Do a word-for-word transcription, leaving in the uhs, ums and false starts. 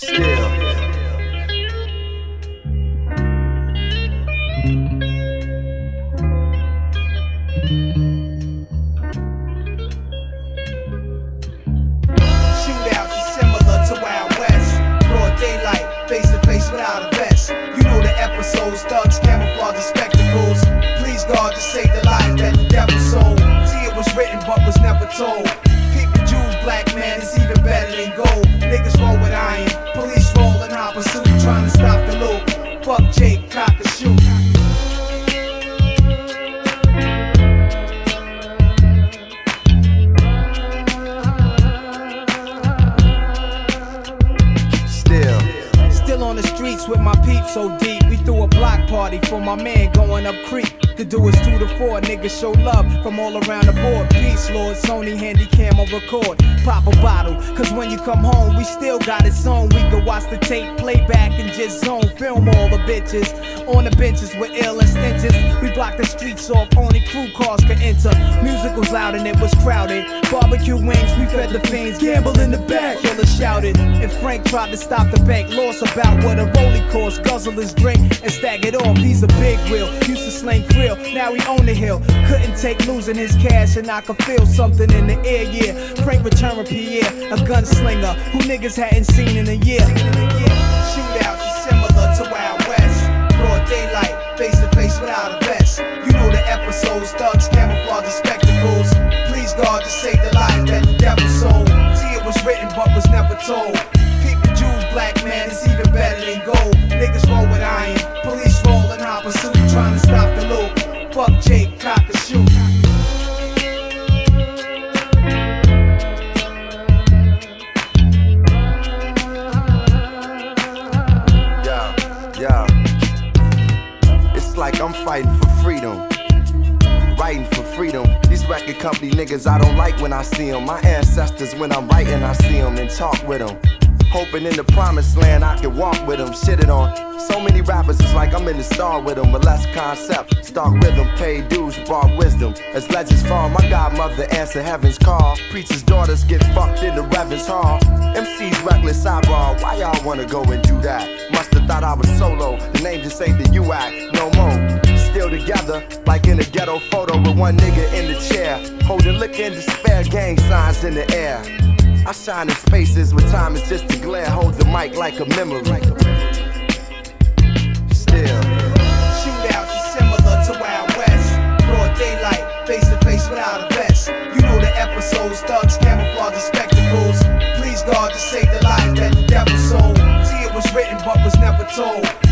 Still. Shootouts are similar to Wild West. Broad daylight, face to face without a vest. You know the episodes, thugs, camouflage, and spectacles. Please God to save the life that the devil sold. See, it was written but was never told. Keep the Jews, black man, it's even better than gold. Niggas roll with iron, police roll in hot pursuit, trying to stop the loop. Fuck Jake, cock and shoot. Still on the streets with my peeps so deep. We threw a block party for my man going up creek. The do is two to four, niggas show love from all around the board. Peace, Lord, Sony handy camera record. Pop a bottle, cause when you come home, we still got it on. We can watch the tape, play back and just zone. Film all the bitches on the benches with ill and stenches. We blocked the streets off, only crew cars could enter. Music was loud and it was crowded. Barbecue wings, we fed the fiends. Gamble in the back, killer shouted. And Frank tried to stop the bank, lost about what a rolling cost. Guzzle his drink and stag it off. He's a big wheel, used to slang krill, now he own the hill. Couldn't take losing his cash, and I could feel something in the air, yeah. Frank returned with Pierre, a gunslinger who niggas hadn't seen in a year. Shootouts are similar to Wild West. Broad daylight, face to face without a vest. You know the episodes, thugs, camouflage, and spectacles. Please God to save the life that the devil sold. See, it was written but was never told. Keep the Jews, black man, it's even better than gold. Niggas roll with iron, police roll in hot pursuit, trying to stop the loop. Fuck Jake, cock and shoot. Yeah, yeah. It's like I'm fighting for freedom, writing for freedom. These record company niggas I don't like when I see them. My ancestors, when I'm writing, I see them and talk with them. Hoping in the promised land I can walk with them, shit it on. So many rappers, it's like I'm in the star with them. But less concept, start rhythm, pay dues, brought wisdom. As legends fall, my godmother answer heaven's call. Preacher's daughters get fucked in the Reverend's hall. M C's reckless eyeball, why y'all wanna go and do that? Must've thought I was solo, the name just ain't the U A C, no more. Still together, like in a ghetto photo with one nigga in the chair, holding liquor and despair, gang signs in the air. I shine in spaces where time is just a glare. Hold the mic like a memory. Still. Shootouts are similar to Wild West. Broad daylight, face to face without a vest. You know the episodes, thugs, camouflage, and spectacles. Please God to save the life that the devil sold. See, it was written but was never told.